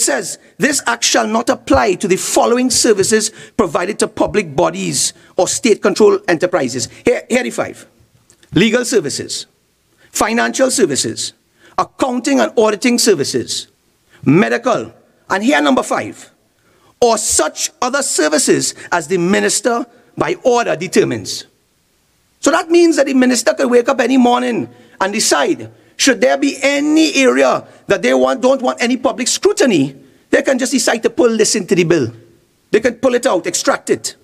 It says, this act shall not apply to the following services provided to public bodies or state-controlled enterprises. Here are the 5. Legal services, financial services, accounting and auditing services, medical, and here number 5, or such other services as the minister by order determines. So that means that the minister could wake up any morning and decide, should there be any area that they don't want any public scrutiny, they can just decide to pull this into the bill. They can pull it out, extract it.